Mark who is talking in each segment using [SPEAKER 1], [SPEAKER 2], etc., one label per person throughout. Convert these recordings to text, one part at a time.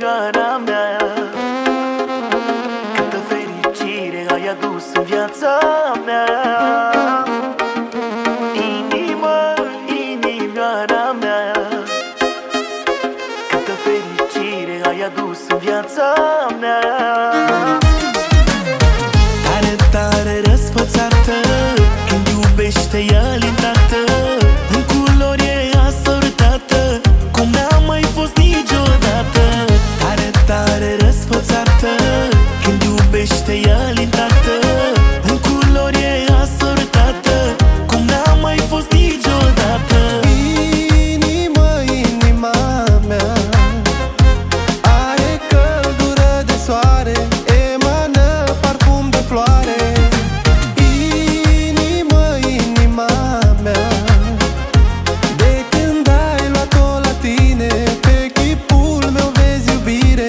[SPEAKER 1] inimioara mea. Câtă fericire ai adus în viața mea. Inimioara mea. Câtă fericire ai adus în viața mea. Tare, tare răsfățată, când iubește ea intactă, în culori e asortată, cum n-a mai fost niciodată. Tare, tare răsfățată, când iubește ea intactă, în culori e asortată, cum n-a mai fost niciodată.
[SPEAKER 2] Inima mea are căldură de soare, emană parfum de floare. Inima mea, de când ai luat-o la tine, pe chipul meu vezi iubire.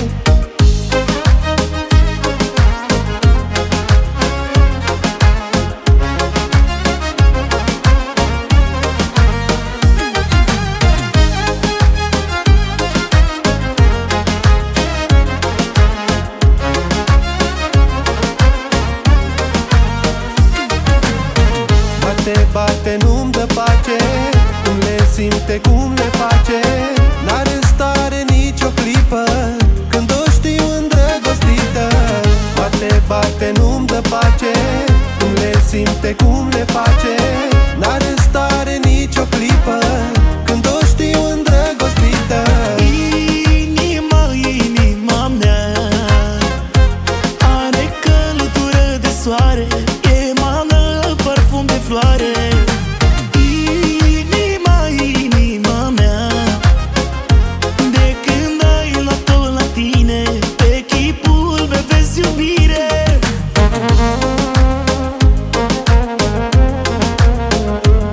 [SPEAKER 2] Bate, bate, nu-mi dă pace, cum le simte, cum le face. N-are stare nicio clipă când o știu îndrăgostită. Bate, bate, nu-mi dă pace, cum le simte, cum le face. N-are stare nicio clipă când o știu îndrăgostită.
[SPEAKER 1] Inima mea are căldură de soare, emană parfum de floare. Inima mea, de când ai luat-o la tine, pe chipul meu vezi iubire.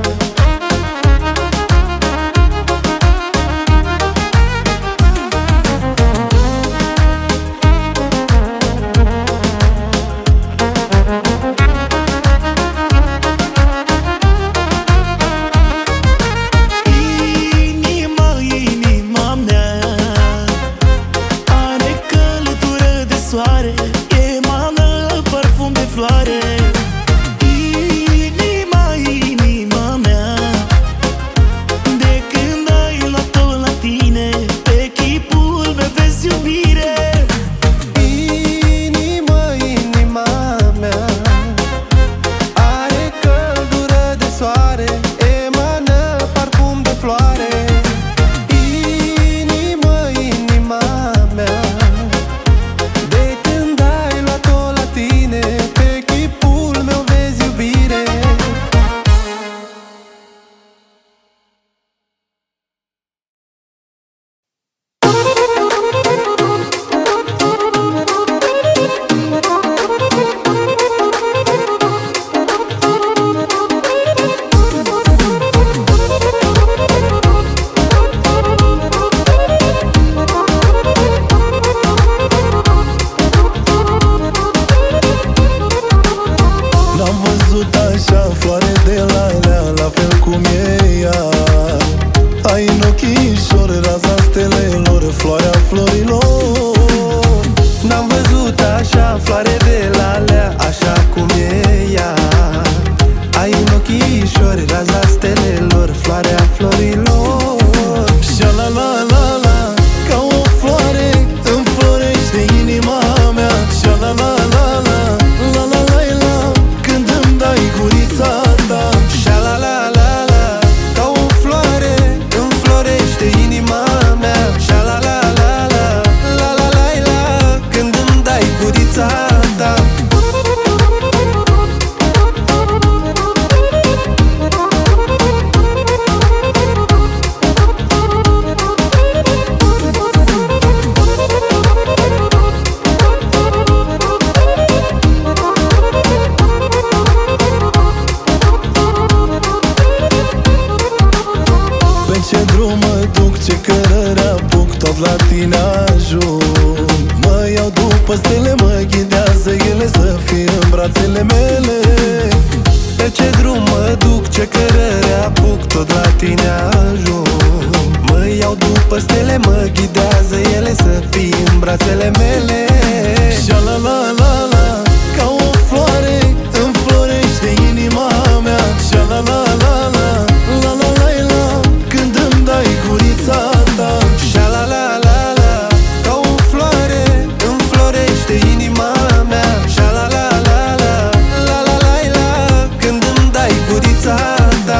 [SPEAKER 2] după stele mă ghidează ele, să fii în brațele mele.
[SPEAKER 1] Sha-la-la-la-la, ca o floare înflorește inima mea. Sha-la-la-la-la, la-la-la-la, când îmi dai gurița ta.
[SPEAKER 2] Sha-la-la-la-la, ca o floare înflorește inima mea. Sha-la-la-la-la, la-la-la-la, când îmi dai gurița ta.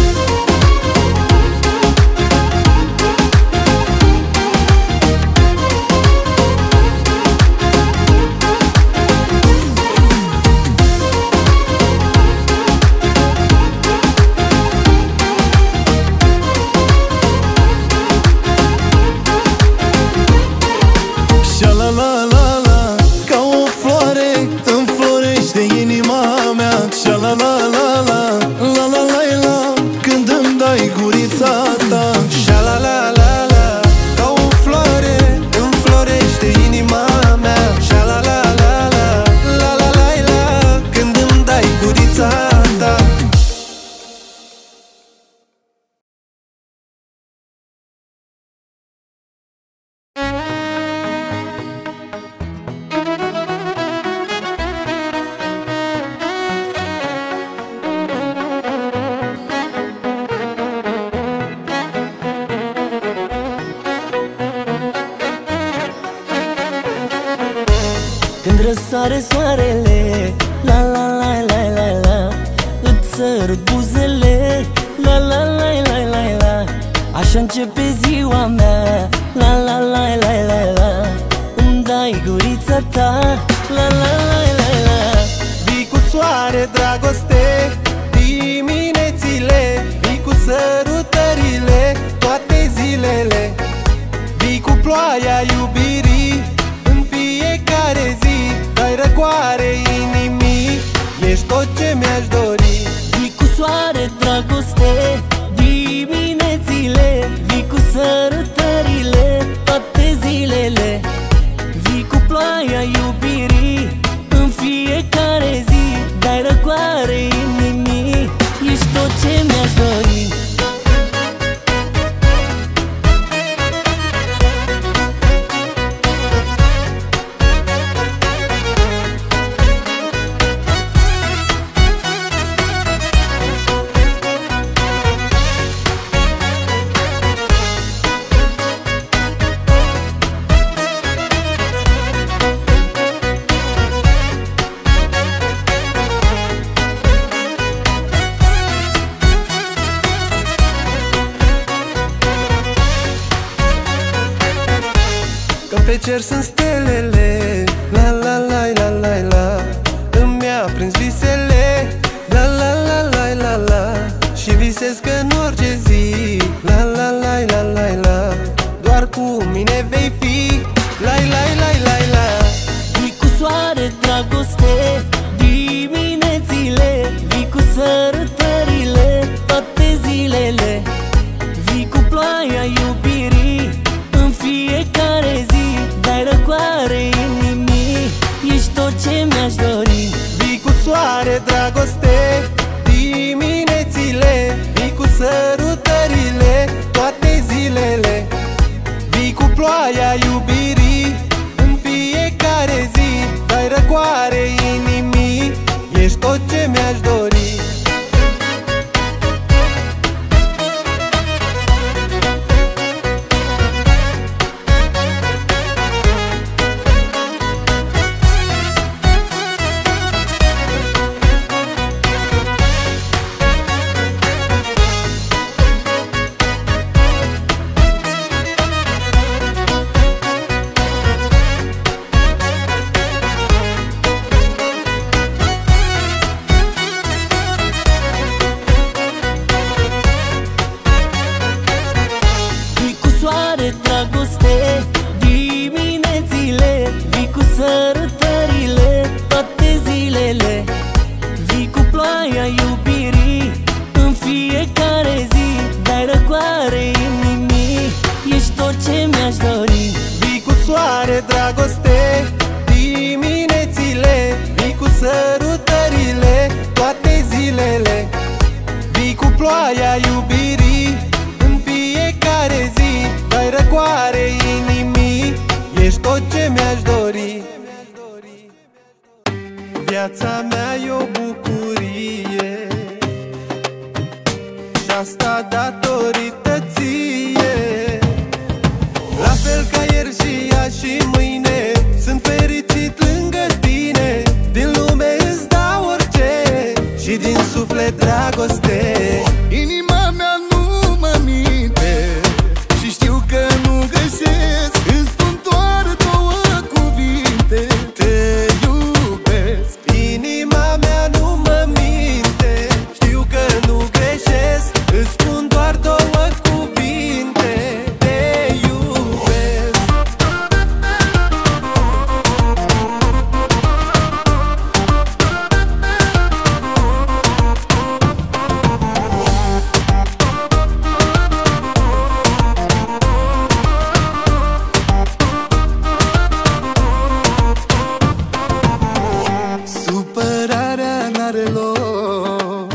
[SPEAKER 1] Sha-la-la-la-la, ca o floare înflorește inima mea. Sha-la-la-la-la, la-la-la-la, când îmi dai gurița ta.
[SPEAKER 2] Sha-la-la-la-la, ca o floare înflorește inima mea. Sha-la-la-la-la, la-la-la-la, când îmi dai gurița ta.
[SPEAKER 1] Când răsare soarele, la la la la la la, îți sărut buzele, la la la la la la. Așa începe ziua mea, la la la la la la. Îmi dai gurița ta, la la la la la.
[SPEAKER 2] Vii cu soare, dragoste, diminețile, vii cu sărutările, toate zilele. Vii cu ploaia iubirii, în fiecare zi, dai răcoare inimii, ești tot ce mi-aș dori.
[SPEAKER 1] Vii cu soare, dragoste, diminețile, vii cu sărutările, toate zilele. Vii cu ploaia iubirii, în fiecare zi, dai răcoare inimii, ești tot ce mi-aș dori.
[SPEAKER 2] Că pe cer sunt stelele, la la la la la la. Îmi-a prins visele, la la la la la la. Și visez că în orice zi, la la la la la la, doar cu mine vei fi, la la la la la.
[SPEAKER 1] Vii cu soare, dragoste, diminețile, vii cu sărutările, toate zilele. Vii cu ploaia iubirii, în fiecare zi, dai răcoare inimii, ești tot ce mi-aș dori.
[SPEAKER 2] Vii cu soare, dragoste, diminețile, vii cu sărutările, toate zilele. Vii cu ploaia iubirii, în fiecare zi, dai răcoare inimii, ești tot ce mi-aș dori.
[SPEAKER 1] dragoste, diminețile, vii cu sărutările, toate zilele. Vii cu ploaia iubirii, în fiecare zi, dai răcoare inimii, ești tot ce mi-aș dori.
[SPEAKER 2] Vii cu soare, dragoste, diminețile, vii cu sărutările, toate zilele. Vii cu ploaia iubirii, în fiecare zi, dai răcoare inimii, ești tot ce mi-aș dori. Viața mea e o bucurie și asta datorită ție. La fel ca ieri și azi și mâine, sunt fericit lângă tine. Din lume îți dau orice și din suflet dragoste.
[SPEAKER 3] Inima mea nu mă minte și știu că nu greșesc. Îmi spun doar două cuvinte: te iubesc.
[SPEAKER 2] Inima mea nu mă minte, știu că nu greșesc. Îți spun doar două cuvinte: te iubesc.
[SPEAKER 3] Supărarea n-are loc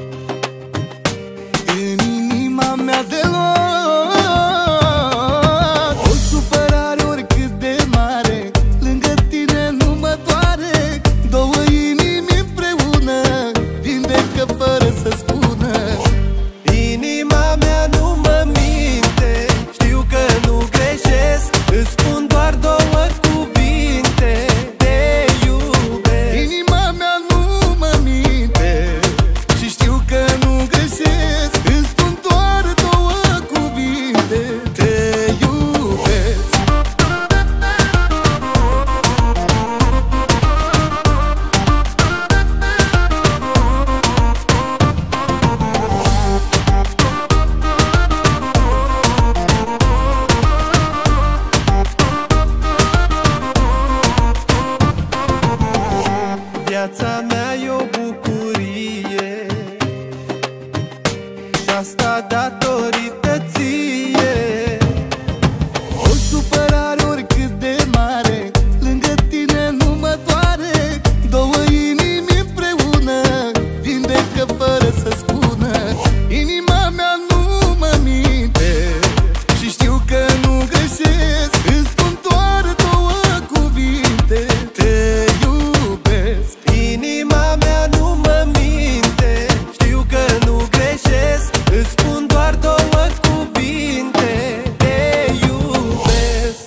[SPEAKER 3] în inima mea deloc. O supărare oricât de mare, lângă tine nu mă doare. Două inimi împreună vindecă fără să spună.
[SPEAKER 2] Inima mea nu mă minte, știu că nu greșesc. Îți spun doar două cuvinte: te iubesc.
[SPEAKER 3] Inima mea nu mă minte și știu că nu greșesc. Îmi spun doar două cuvinte: te iubesc.
[SPEAKER 2] Viața mea e o bucurie și asta datorită ție.
[SPEAKER 3] O supărare oricât de mare, lângă tine nu mă doare. Două inimi împreună vindecă fără să spună. Inima mea nu mă minte și știu că nu greșesc. Îmi spun doar două cuvinte: te iubesc.
[SPEAKER 2] Inima mea nu mă minte, știu că nu greșesc. Îți spun doar două cuvinte: te iubesc.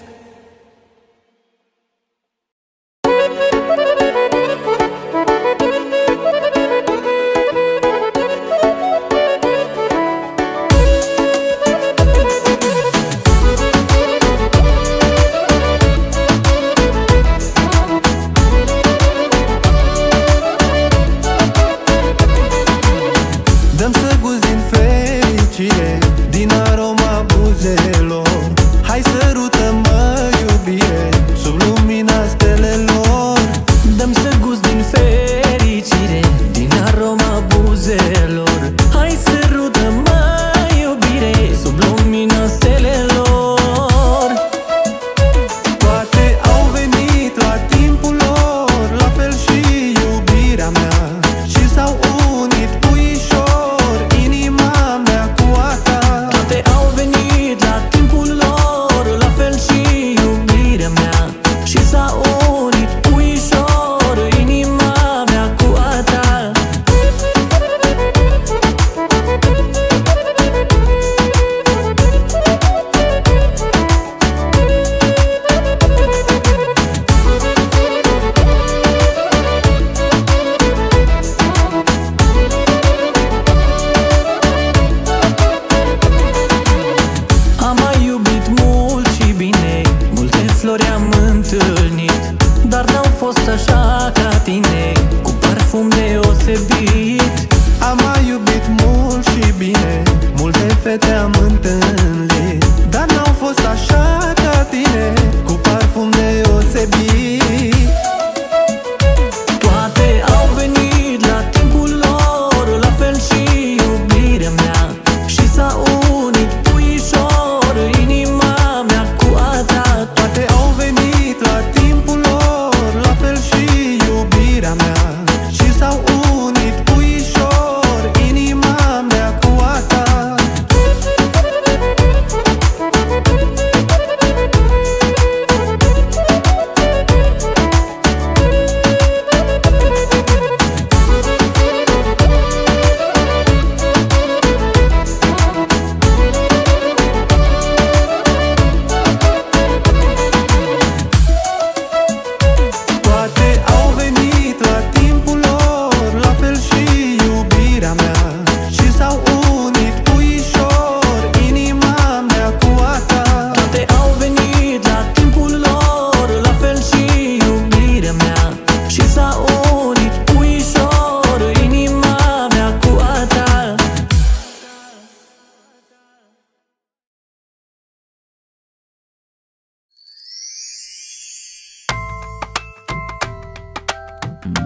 [SPEAKER 2] Dăm să gust din fericire, din aroma buzelor. Hai sărută-mă, iubire, sub lumina stelelor.
[SPEAKER 1] Dăm să gust din fericire, din aroma buzelor. Hai sărută-mă, iubire, sub lumina stelelor.
[SPEAKER 2] Toate au venit la timpul lor, la fel și iubirea mea, și s-au unit puișor inima mea cu a ta.
[SPEAKER 1] Toate au venit la timpul lor, la fel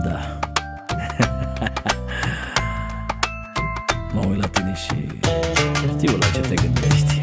[SPEAKER 4] da. Mă uit la tine și știu la ce te gândești.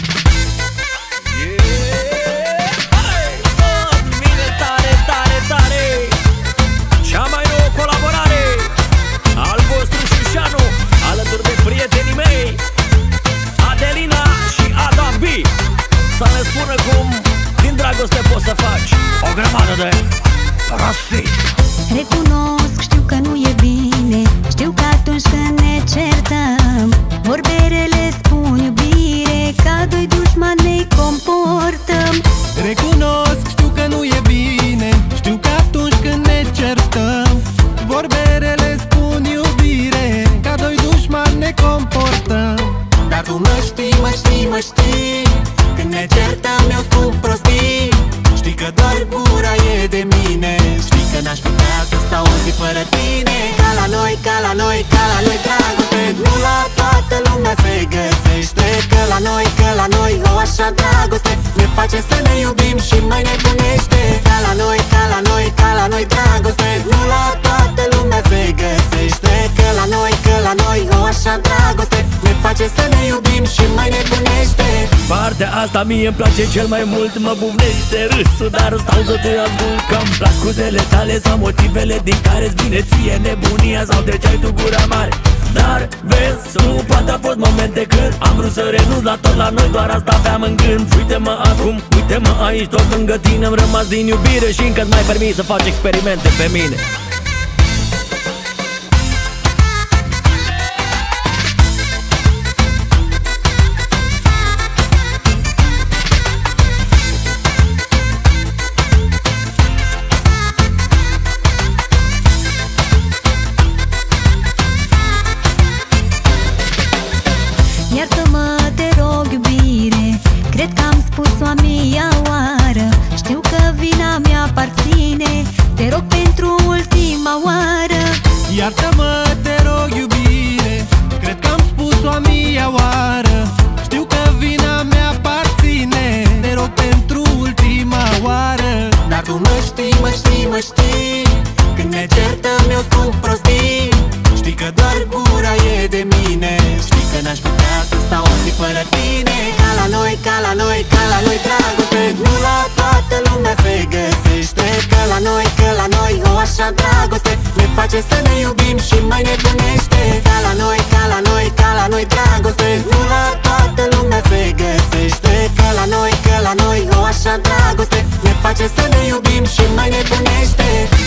[SPEAKER 4] Bine, tare, tare, tare. Cea mai nouă colaborare al vostru Șușanu, alături de prietenii mei Adelina și Adam B. Să ne spună cum din dragoste poți să faci o grămadă de prostii.
[SPEAKER 5] Recunosc, știu că nu e bine, știu că atunci când ne certăm vorbele spun iubire, ca doi dușmani ne comportăm.
[SPEAKER 2] Recunosc, știu că nu e bine, știu că atunci când ne certăm vorbele spun iubire, ca doi dușmani ne comportăm. Dar tu mă știi, mă știi, mă știi, când ne certăm eu spun prostii. Știi că doar gura e de mine, știi că n-aș putea să stau o zi fără tine. Ca la noi, ca la noi, ca la noi dragoste nu la toată lumea se găsește. Că la noi, o așa dragoste ne face să ne iubim și mai nebunește. Ca la noi, ca la noi, ca la noi dragoste nu la toată lumea se găsește. Că la noi, o așa dragoste ne face să ne iubim și mai nebunește.
[SPEAKER 4] Partea asta mie îmi place cel mai mult, mă bufnește râsul, dar stau să te ascult. Că-mi plac scuzele tale sau motivele din care-ți vine ție nebunia, sau de ce-ai tu gura mare. Dar vezi, nu poate a fost momente când am vrut să renunț la tot, la noi doar asta aveam în gând. Uite-mă acum, uite-mă aici, tot lângă tine am rămas din iubire și încă-ți mai permis să faci experimente pe mine.
[SPEAKER 5] Iartă-mă, te rog, iubire, cred că am spus-o a mia oară. Știu că vina mea aparține, te rog pentru ultima oară.
[SPEAKER 2] Iartă-mă, te rog, iubire, cred că am spus-o a mia oară. Știu că vina mea aparține, te rog pentru ultima oară. Dar tu mă știi, mă știi, mă știi, când ne certăm eu spun prostii. Știi că doar gura e de mine, știi că n-aș putea să stau o zi fără tine. Ca la noi, ca la noi, ca la noi dragoste nu la toată lumea se găsește. Că la noi, o așa dragoste ne face să ne iubim și mai nebunește. Ca la noi, ca la noi, ca la noi dragoste nu la toată lumea se găsește. Că la noi, o așa dragoste ne face să ne iubim și mai nebunește.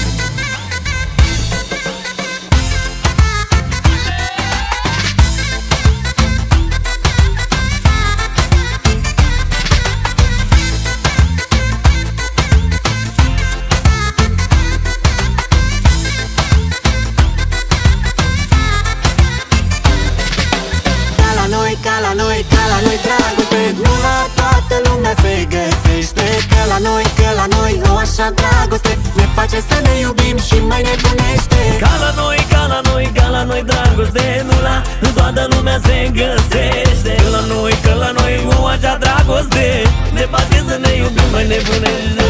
[SPEAKER 2] Ca la noi dragoste nu la toată lumea se găsește. Că la noi, o așa dragoste ne face să ne iubim și mai nebunește.
[SPEAKER 4] Ca la noi, ca la noi, ca la noi dragoste nu la toată lumea se găsește. Că la noi, o așa dragoste ne face să ne iubim mai nebunește.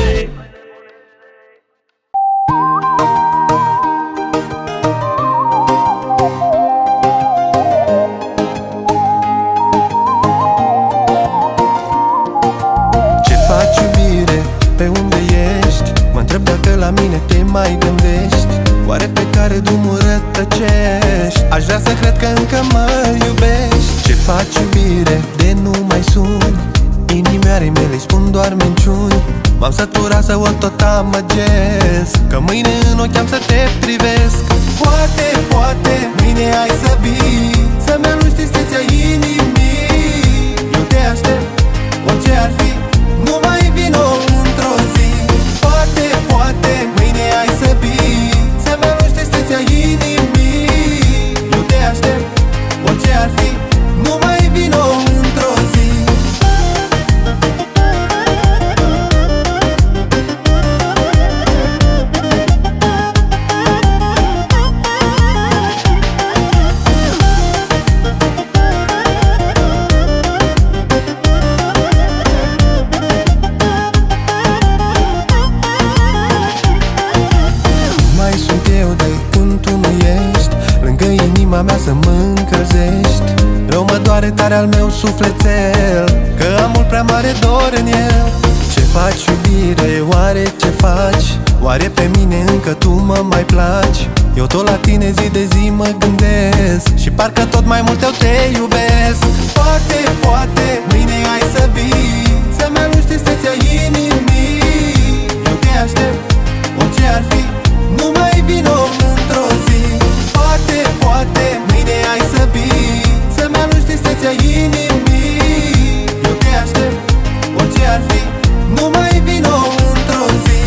[SPEAKER 2] Pe unde ești? Mă întreb dacă la mine te mai gândești. Oare pe care drumul rătăcești? Aș vrea să cred că încă mă iubești. Ce faci, iubire? De nu mai suni. Inimioarei mele spun doar minciuni. M-am săturat să o tot amăgesc, că mâine în ochi am să te privesc. Poate, poate, mâine ai să vii, să-mi alungi tristețea inimii. Eu te aștept, orice ar fi, nu mai vino într-o zi. Poate, poate, mâine ai să vii, să-mi alungi tristețea inimii. Eu te aștept, orice ar fi, nu mai vino într-o zi. al meu sufletel, că am mult prea mare dor în el. Ce faci, iubire, oare ce faci? Oare pe mine încă tu mă mai placi? Eu tot la tine zi de zi mă gândesc și parcă tot mai mult eu te iubesc. Poate, poate, mâine ai să vii, să-mi alungi tristețea inimii. Eu te aștept, orice ar fi, nu mai vino într-o zi. Poate, poate, mâine ai să vii, să-mi alungi tristețea inimii. Eu te aștept, orice ar fi, nu mai vino într-o zi.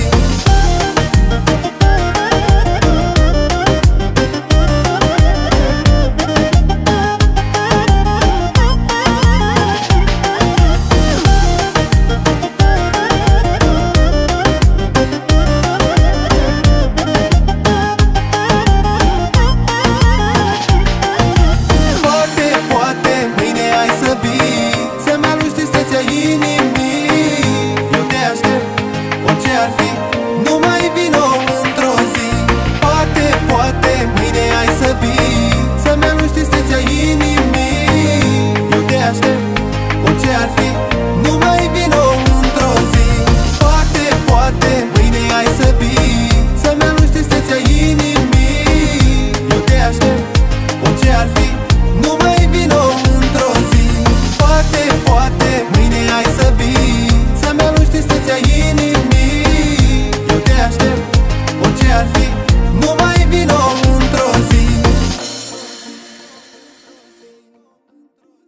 [SPEAKER 1] Să-mi alungi tristețea